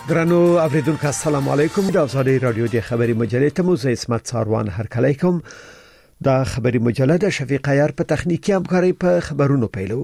درنو اوریدونکو السلام علیکم د ازادي رادیو د خبري مجلې ته مو زه اسمت ساروان هرکلی کوم. د خبري مجله د شفیق عیار په تخنیکی همکاري په خبرونو پیلو.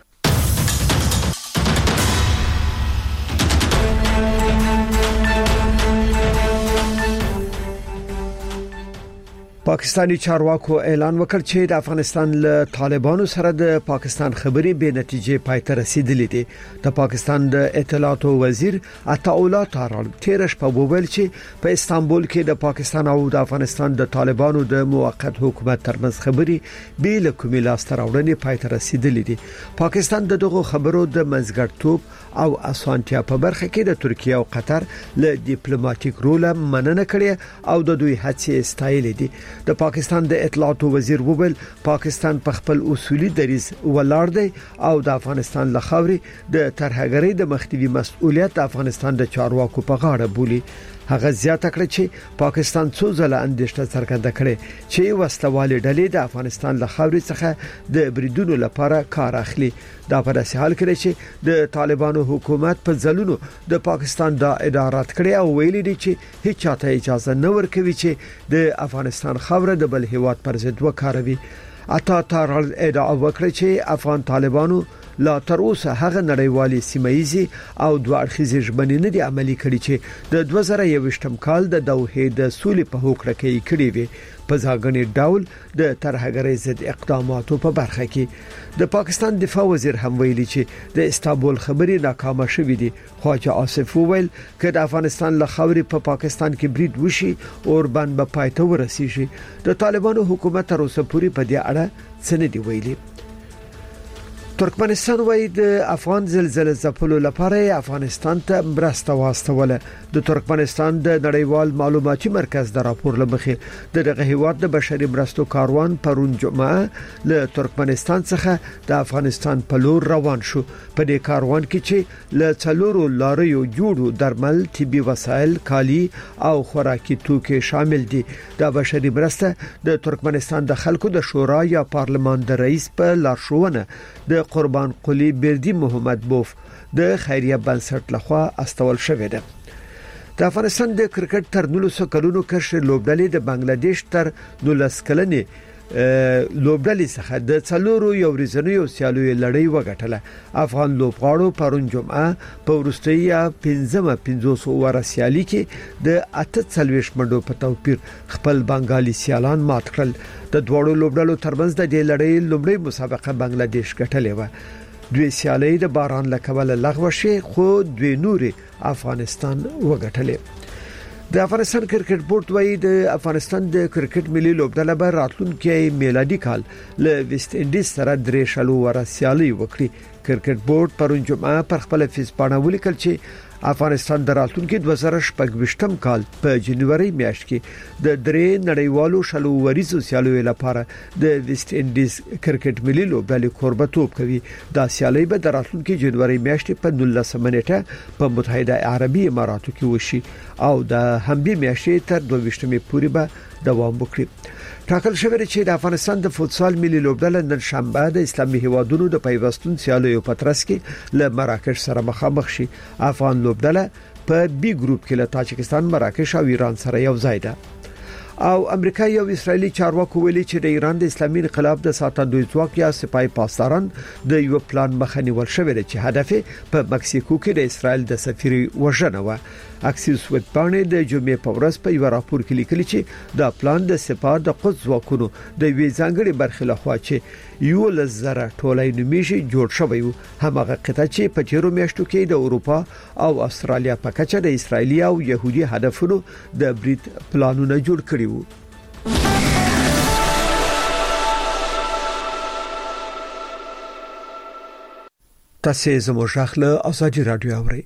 پاکستانی چارواکو اعلان وکړ چې د افغانستان له طالبانو سره د پاکستان خبري به نتیجه پای ته رسیدلې دي. د پاکستان د اطلاعات وزیر عطاءالله طارل تیرش په وویل چې په استانبول کې د پاکستان او د افغانستان د طالبانو د موقت حکومت ترمنځ خبري به له کومې لاس راوړنې پای ته رسیدلې دي. پاکستان دغه خبرو د منځګړیتوب او اسانتیا په برخه کې د ترکیه او قطر له ډیپلوماټیک رول مننه کړې او د دوی هڅې ستایلې دي. د پاکستان د اطلاعات وزیر وویل پاکستان په خپل اصولي دریځ ولاړ دی او د افغانستان له خاورې د ترهګرۍ د مخنیوي مسؤلیت د افغانستان د چارواکو په غاړه بولي. هغه زیاته کړه چې پاکستان څو ځله اندېښنه څرګنده کړې چې وسلوالې ډلې د افغانستان له خاورې څخه د بریدونو لپاره کار اخلي. دا په داسې حال کې چې د طالبانو حکومت په ځلونو د پاکستان د ادارات کړې او ویلي دي چې هیڅ چاته اجازه نه ورکوي چې د افغانستان خاوره د بل هیواد پر ضد وکاروي. عطاءالله ادعا وکړه چې افغان طالبانو لا تر اوسه هغه نړیوالي سیمایي او دوه اړخیزې ژمنې نه دي عملي کړې چې د 2021م کال د دوحې د سولې په هوکړه کې کړې وي. په ځانګړي ډول د ترهګرۍ ضد اقداماتو په برخه کې د پاکستان دفاع وزیر هم ویلي چې د استانبول خبري ناکامه شوې دي. خواجه آصف وویل چې د افغانستان له خاورې په پاکستان کې برید وشي او بند به پای ته ورسیږي. د طالبانو حکومت تر اوسه پورې په دې اړه څه نه دی ویلي. ترکمنستان وایي د افغان زلزلې ځپلو لپاره افغانستان ته مرسته واستوله. د ترکمنستان د نړیوال معلوماتي مرکز د راپور لمخې دغه هیواد د بشري مرستو کاروان پرون جمعه له ترکمنستان څخه د افغانستان په لور روان شو. په دې کاروان کې چې له څلورو لاریو جوړو درمل، طبي وسایل، کالي او خوراکي توکي شامل دي. د بشري مرسته د ترکمنستان د خلکو د شورا یا پارلمان د رئیس په لارښوونه د قربان قلی بردی محمد بوف د خیریه بنسټ لخوا استول شوې ده. د افغانستان د کرکټ تر 19 کلونو کشر لوبډلې د بنگلاديش تر 19 کلنې لوبډلې څخه د څلورو یو ورځنیو سیالیو لړۍ وګټله. افغان لوبغاړو پرون جمعه په ورستۍ 15 اوور سیالي کې د 48 منډو په توپیر خپل بنگالي سیالان مات کړل. د دوړو لوبډلو ترمنځ د دې لړۍ لومړی مسابقه بنگلاديش ګټلې و. دوی سیالي د باران لکبل لغوه شي خو دوی نوري افغانستان وګټلې. د افغانستان کرکټ بورډ وايي د افغانستان د کرکټ ملي لوبډله به راتلونکي میلادي کال له ویسټ انډیز سره درې شلو ور سیالي وکړي. کرکټ بورډ پرون جمعه پر خپل فیسبوک ولیکل چې افغانستان د راتلونکي 2025م کال په جنوري میاشت کې د درې نړیوالو شلو وریزو سیالیو لپاره د ویسټ انډیز کرکټ ملي لوبډلې کوربتوب کوي. دا سیالي به د راتلونکي جنوري میاشتې په 19 نیټه په متحده عربي اماراتو کې وشي او د همبي میاشتې تر 22مې پورې به دوام وکړي. ټاکل شوی چې د افغانستان د فوتسال ملي لوبډله نن شنبه د اسلامي هیوادونو د پیوستون سیالیو په ترڅ کې له مراکش سره مخامخ شي. افغان لوبډله په بي ګروپ کې له تاجکستان، مراکش او ایران سره یو ځای ده. او امریکایي او اسرایلی چارواکو ویلي چې د ایران د اسلامي انقلاب د ساتندوی ځواک یا سپای پاسداران د یو پلان مخنی ول شوی چې هدف په مکسیکو کې د اسرایل د سفیر وژنه و. اکسیوس ویبپاڼې د جمعې په ورځ په یو راپور کې لیکلي چې دا پلان د سپاه د قدس ځواکونو د وی ځانګړي برخې لخوا چې یو لزره ټولای نومیشي جوړ شوی و. همغه قطعه چې په تیرو میاشتو کې د اروپا او استرالیا په کچه د اسرایلی او يهودي هدفونو د برید پلانونه جوړ کړي وو. تاسو زموږ غاخله ازادي رادیو اورئ.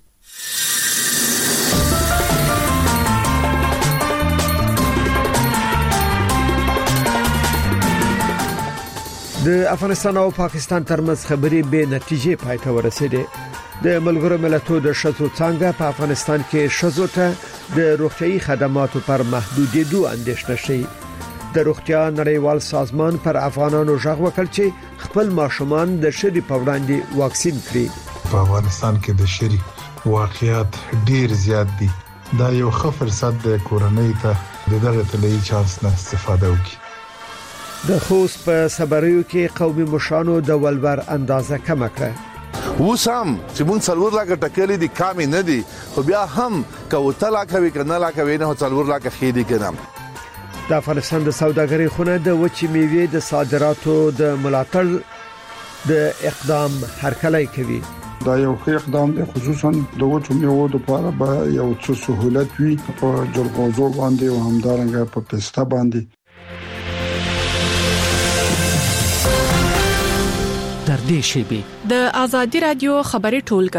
د افغانستان او پاکستان ترمنځ خبري به نتیجې پای ته ورسېده. د ملګرو ملتونو د شذو څنګه په افغانستان کې شذو ته د روغتيایي خدماتو پر محدودېدو اندېښنه شي. د روغتیا نړیوال سازمان پر افغانانو ژغ وکړ چې خپل ماشومان د شری په وړاندې واکسین کړي. په افغانستان کې د شری واقعیت ډیر زیات دي. دا یو ښه فرصت دی کورنۍ ته دغه طلایي چانس نه استفاده وکړي. د خوست په صبریو کې قومي مشرانو د ولور اندازه کم کړه. وسام چې مونږ څلور لاکه ټکلې دي کامې نه دي خو بیا هم کوته لاکه وی کنه لاکه وینه څلور لاکه خېدي کنم. د افغانستان د سوداګرۍ خونه د وچې میوې د صادراتو د ملاتړ د اقدام هرکلی کوي. دا یو ښه اقدام دی خصوصا د وچو میوو لپاره به یو څه سہولت وي په جلغوزو باندې او همدارنګه په پسته باندې. در دې شیبه د آزادی رادیو خبري ټولګه.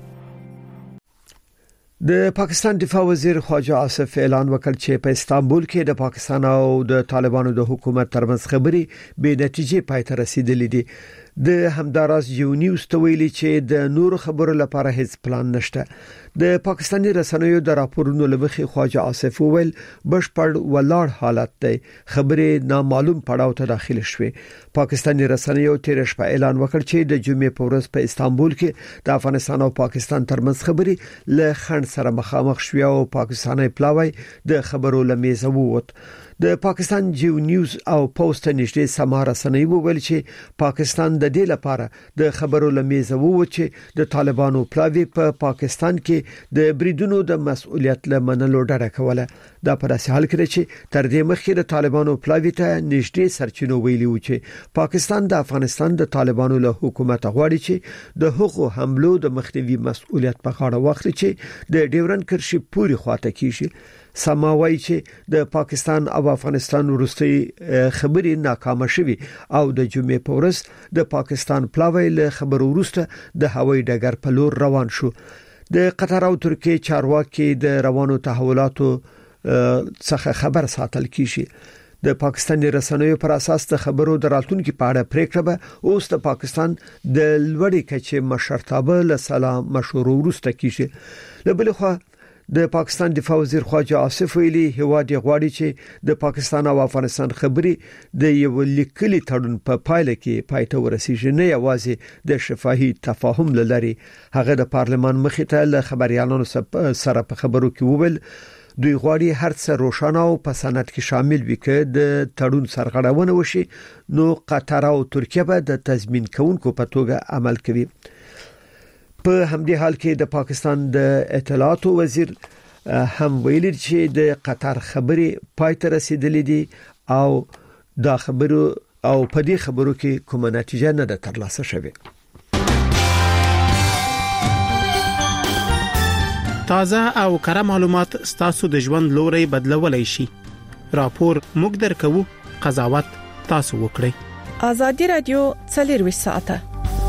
د پاکستان دفاع وزیر خواجه آصف اعلان وکړ چې په استانبول کې د پاکستان او د طالبانو د حکومت ترمنځ خبري به نتیجې پای ته رسیدلې دي. د همداراز یو نیوز ته ویلي چې د نور خبرو لپاره هیڅ پلان نشته. د پاکستاني رسنیو د راپورونو لمخې خواجه آصف وویل بشپړ ولاړ حالت دی. خبرې نامعلوم پړاو ته داخله شوې. پاکستاني رسنیو تیر شپه اعلان وکړ چې د جمعې په ورځ په استانبول کې د افغانستان او پاکستان ترمنځ خبري له خنډ سره مخامخ شوې او پاکستاني پلاوی د خبرو لمیزه ووت. د پاکستان جیو نیوز او پوسټ نشته سماره سنوي ویل چې پاکستان د دې لپاره د خبرو لمیزه ووت چې د طالبانو پلاوی په پاکستان کې د بریدونو د مسؤلیت لمنلو ډډه کوله. دا په داسې حال کې چې تر دې مخکې د طالبانو پلاوی ته نږدې سرچینو ویلي و چې پاکستان د افغانستان د طالبانو له حکومت غواړي چې د حقوقو حملو د مخنیوي مسؤلیت په غاړه واخلي چې د ډیورن کرښې پوري خواته کیږي. سماوي چې د پاکستان او افغانستان وروستي خبري ناکامه شوي او د جمعې په ورځ د پاکستان پلاوی له خبرو وروسته د هوایي ډګر په لور روان شو. د قطر او ترکیه چارواکي د روانو تحولاتو څخه خبر ساتل کیږي. د پاکستاني رسنیو پر اساس د خبرو دراتونکو په اړه پریکړه به اوس د پاکستان د لوړې کچې مشرتابه له سلام مشورو وروسته کیږي. لبلخوا د پاکستان دفاع وزیر خواجه آصف ویلي هواد غواړي چې د پاکستان او افغانستان خبري د یو لیکلي تړون په پایله کې پایته ورسیږي نه یوازې د شفاهي تفاهم لري. هغه د پارلمان مخې ته له خبريالانو سره په خبرو کې وویل دوی غواړي هر څه روښانه او په سند کې شامل وي چې د تړون سرغړونه وشي نو قطر او ترکیه به د تضمین کوونکو په توګه عمل کوي. په همدې حال کې د پاکستان د اطلاعات وزیر هم ویلي چې د قطر خبري پای ته رسیدلې دي او دا خبرو او په دې خبرو کې کومه نتیجه نه ده ترلاسه شوې. تازه او کره معلومات ستاسو د ژوند لوري بدلولای شي. راپور موږ درکو، قضاوت تاسو وکړئ. آزادی رادیو 24 ساعته.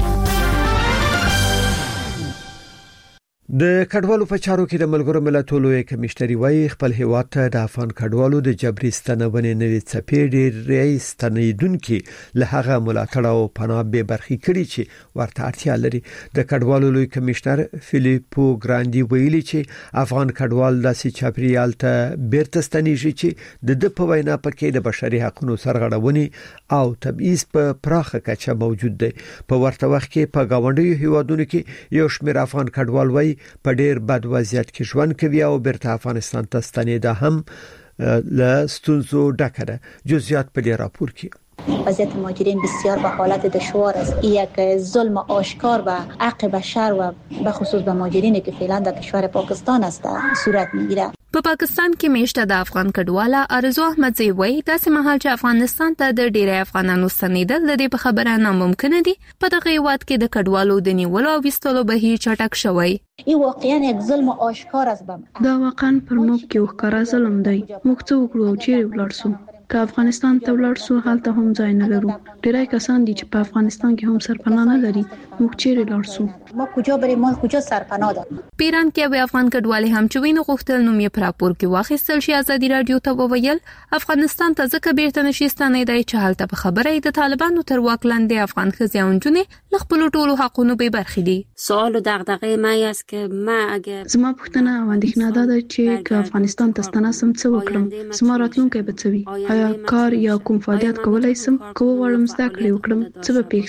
د کډوالو په چارو کې د ملګرو ملتونو کمیشنري وايي خپل هیواد ته د افغان کډوالو د جبري ستنونې نوې څپې ډېرې ستنیدونکو له هغه ملاتړ او پناه به برخي کړي چې ورته اړتیا لري. د کډوالو لوی کمیشنر فلیپو ګراندي ویلي چې افغان کډوال داسې چاپریال ته بیرته ستنیږي چې د په وینا پکې د بشري حقوقو سرغړونې او تبعیض په پراخه کچه موجود دی. په ورته وخت کې په گاونډیو هیوادونو کې یو شمېر افغان کډوال وایي په ډېر بد وضعیت کې ژوند کوي او بیرته افغانستان ته ستنېدا هم له ستونزو ډکه ده. جزئیات په دې راپور کې. وضعیت مهاجرین بسیار به حالت دشوار است. یک ظلم آشکار به حق بشر و به خصوص به مهاجرینی که فعلا در کشور پاکستان است صورت میگیرد. په پاکستان کې میشته د افغان کډواله ارزو احمدزی وایي داسې مهال چې افغانستان ته د ډیری افغانانو ستنېدل د دې په خبره ناممکن دي. په دغه هیواد کې د کډوالو د نیولو او وستلو بهیر چټک شوی. این واقعا یک ظلم آشکار است. دا واقعا پر موږ کې وکړه ظلم دی. موږ څه وکړو او چیرې ولاړ شو؟ که افغانستان ته ولاړ شو هلته هم ځای نه لرو. ډیری کسان دي چې په افغانستان کې هم سرپناه نه لري. موږ چیرې لاړ شو؟ ما کجا بریم؟ ما کجا سرپناه داریم؟ پیران کې به افغان کډوالې هم چوینه غوښتل نو مې پر راپور کې واخیستل شي. آزادی رادیو ته وویل افغانستان ته ځکه بیرته نشي ستنېدای چې حالت په خبره د طالبانو تر واک لاندې افغان ښځې او نجونې له خپل ټولو حقونو به برخې دي. سوال و دغدغه ما است که ما اگر زما پوښتنه او اندېښنه ده چې که افغانستان ته ستناسم څه وکړم؟ زما راتلونکی به څه وي؟ آیا کار یا کوم فعالیت کولای شم؟ که وغواړم زده کړې وکړم څه به پیښ شي؟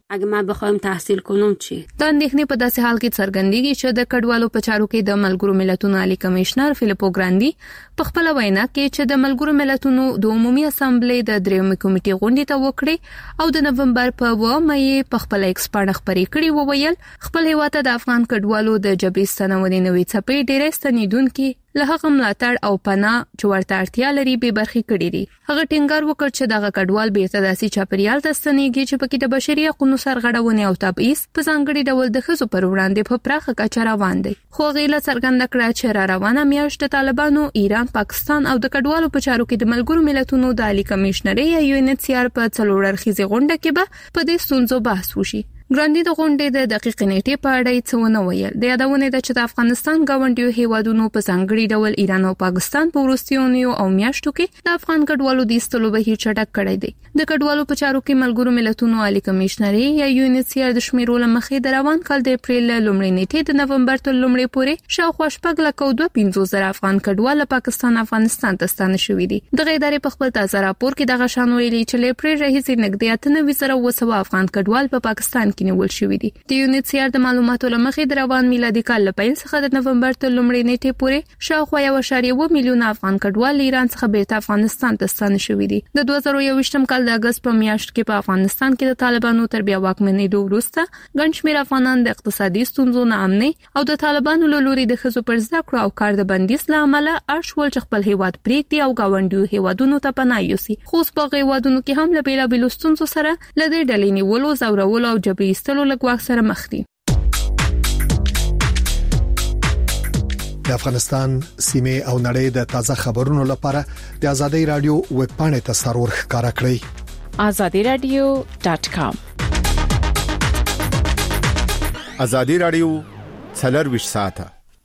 اگه ما بخوایم تحصیل کنم چی؟ د اندېښنې په داسې حال کې څرګندېږي چې د کډوالو په چارو کې د ملګرو ملتونو عالی کمشنر فیلیپو ګراندي په خپل وینا کې چې د ملګرو ملتونو د عمومي اسامبلې د درېمې کمیټې غونډې ته وکړي او د نومبر په 2 مې په خپل ایکس باندې خبرې کړې وویل خپل هیواد ته د افغان کډوالو د جبهې ستنونې نوې څپې ډېرې ستنیدونکو له هغه ملاتړ او پناه چې ورته اړتیا لري به برخې کړې دي. هغه ټینګار وکړ چې دغه کډوال بیرته داسې چاپیریال ته ستنېږي چې پکې د بشري حقوقو سرغړونې او تبعیض په ځانګړي ډول د ښځو پر وړاندې په پراخه کچه روان دي. خو غیله څرګنده کړه چې را روانه میاشت د طالبانو ایران، پاکستان او د کډوالو په چارو کې د ملګرو ملتونو د عالی کمشنر یا UNHCR په څلور اړخیزه غونډه کې به په دې ستونزو بحث وشي. ګراندي د غونډې د دقیق نیټې په اړه څه ونه ویل. د یادونه ده چې د افغانستان گاونډیو هیوادونو په ځانګړي ډول ایران او پاکستان په وروستیو او میاشتو کې د افغان کډوالو د ایستلو بهیر چټک کړی دی. د کډوالو په چارو کې ملګرو ملتونو عالی کمشنر یا UNHCR د شمیرو لمخې د روان کال د اپریل لومړۍ نیټې د نومبر تر لومړۍ پورې شاوخوا 2.25 افغان کډوال پاکستان افغانستان ته ستانه شوي دي. د غیدارې په خپل تازه راپور کې دغه شان ویلي چې له اپریل راهیسې نږدې 98,200 افغان کډوال په پاکستان کې نیول شوي دي. د UNHCR د معلوماتو لمخې د روان میلادي کال له پیل څخه د نومبر تر لومړۍ نیټې پورې شاوخوا 1.1 میلیون افغان کډوال ایران څخه بیرته افغانستان ته ستانه شوي دي. د 2021م کال د اگست په میاشت کې په افغانستان کې د طالبانو تر بیا واکمنېدو وروسته ګڼ شمېر افغانان د اقتصادي ستونزو نه امني او د طالبانو له لوري د ښځو پر زده کړو او کار د بندیز له امله ارشول چې خپل هیواد پریږدي او گاونډیو هیوادونو ته پناه یوسي. خو په هیوادونو کې هم له بیلابېلو ستونزو سره لدې ډلې نیولو، زورولو او جبهې ایستلو له ګواښ سره مخ دي. د افغانستان سیمه او نړۍ د تازه خبرونو لپاره د ازادي رادیو ویب پاڼې ته سرور ښکارا کړئ. azadiradio.com ازادي رادیو 24 ساعته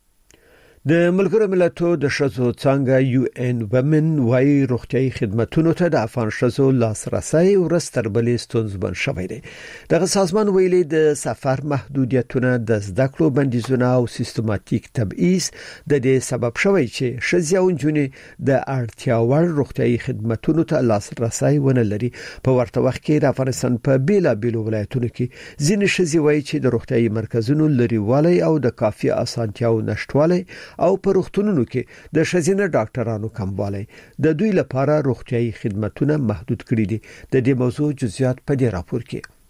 د ملګرو ملتونو د شذو څنګه UN Women وايي روغتيایي خدماتو ته د افغان شذو لاسرسي ورستر بلې ستونزمن شوی دی. دغه سازمان ویلي د سفر محدودیتونه د زده کړو بندیزونه او سیستماتیک تبعیض د دې سبب شوی چې شذیونجونی د اړتیا وړ روغتيایي خدماتو ته لاسرسي ونه لري. په ورته وخت کې د افغانستان په بیلابېلو ولایتونو کې ځینې شذي وایي چې د روغتيایي مرکزونو لريوالي او د کافي اسانتیاو نشټوالی او په روغتونونو کې د شذینه ډاکټرانو کموالی د دوی لپاره روغتيایي خدماتونه محدود کړي دي. د دې موضوع جزئیات په دې راپور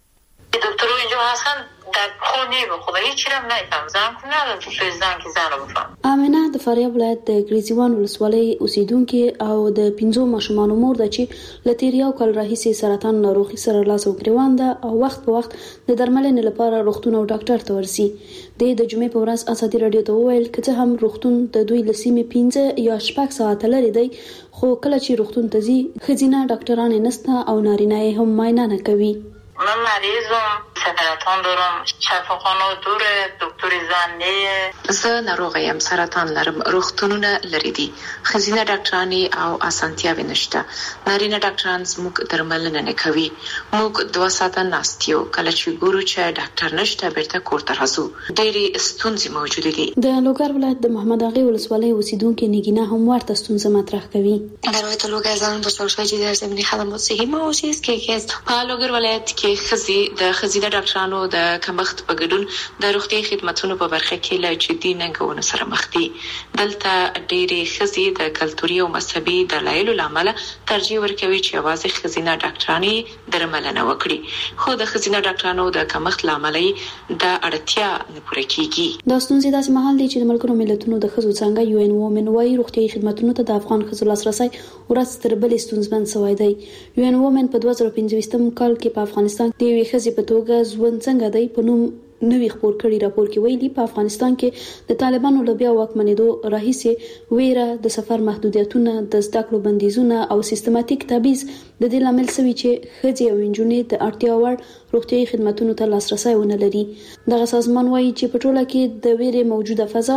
کې دکتر اینجا هستن در خونه به خدایی چیرم نایفهم زن کنه در زن که زن رو بفهم. امینه د فاریاب ولایت د ګریزیوان ولسوالۍ اوسیدونکو او د 5 ماشومانو مور ده چې لتیریاو کال راهیسې سرطان ناروغي سره لاس او ګریوان ده او وخت په وخت د درملنې لپاره روغتون او ډاکټر ته ورسي. د جمعې په ورځ ازادي رادیو ته وویل چې هم روغتون د دوی لسیمه 15 یا 6 ساعت لري دی خو کله چې روغتون ته ځي خزینه ډاکټران نسته او نارینه هم معاینه نه کوي. من مریضم، سرطان دارم، شفاخانه دوره، دکتر زن نه. زه ناروغه یم، سرطان لرم، روغتونونه لري دي، خزینه ډاکټرانی او اسانتیاوې نشته. نارینه ډاکټران زموږ درملنه نه کوي. موږ 2 ساعته ناست یو، کله چې ګورو چې ډاکټر نشته بیرته کور ته راځو. ډېرې ستونزې موجود دي. د لوګر ولایت د محمد اغا ولسوالۍ اوسیدونکو نګینه هم ورته ستونزه مطرح کوي. در ولایت لوګر زنان بزرگسالی در زمینه خدمات صحی معاشی است که یکی از په لوګر ولایت کې خزینه ډاکټرانو د کمښت په ګډون د روغتي خدماتو په برخه کې له جدي ننګونو سره مخ دي. دلته ډېرې خزي د کلتوري او مذهبي دلایلو لامل ترجیح ورکوي چې आवाज خزینه ډاکټرانی درملنه وکړي. خو د خزینه ډاکټرانو د کمښت لامل د اړتیا نه پوره کیږي. دا ستونزې داسې مهال دي چې د ملګرو ملتونو د خزو څنګه UN Women وايي روغتي خدماتو ته د افغان خزو لاسرسي ورستر بلې ستونزمن شوی دی. UN Women په 2015م کال کې په افغانستان کې یوې خزي په توګه ژوند څنګه دی په نوم نوې خبر کړي راپور کې ویلي په افغانستان کې د طالبانو له بیا واکمنېدو راهیسې ویره د سفر محدودیتونه د زده کړو بندیزونه او سیستماتیک تبعیض د دې لامل شوی چې ښځې او نجونې د اړتیا وړ روغتيایي خدماتو ته لاسرسي ونه لري. دغه سازمان وایي چې په ټوله کې د ویرې موجوده فضا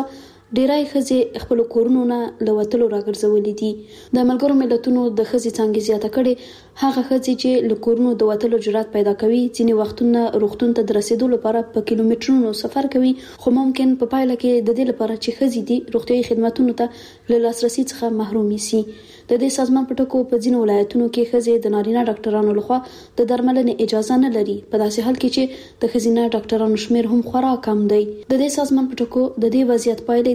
ډیرای خزي خپل کورونو نه لوتلو راګرځولې دي د ملګرو ملتونو د خزي څنګه زیاته کړي هغه خزي چې له کورونو د وتلو جرأت پیدا کوي ځینې وختونه روغتون ته رسیدو لپاره په کیلومترونو سفر کوي خو ممکن په پایله کې د دې لپاره چې خزي دي روغتيایي خدماتو ته له لاسرسي څخه محروم شي د دې سازمان په ټکو په ځینو ولایتونو کې خزي د نارینه ډاکټرانو لخوا د درملنې اجازه نه لري په داسې حال کې چې د خزینه ډاکټرانو شمیر هم خورا کم دی د دې سازمان په ټکو د دې وضعیت پایله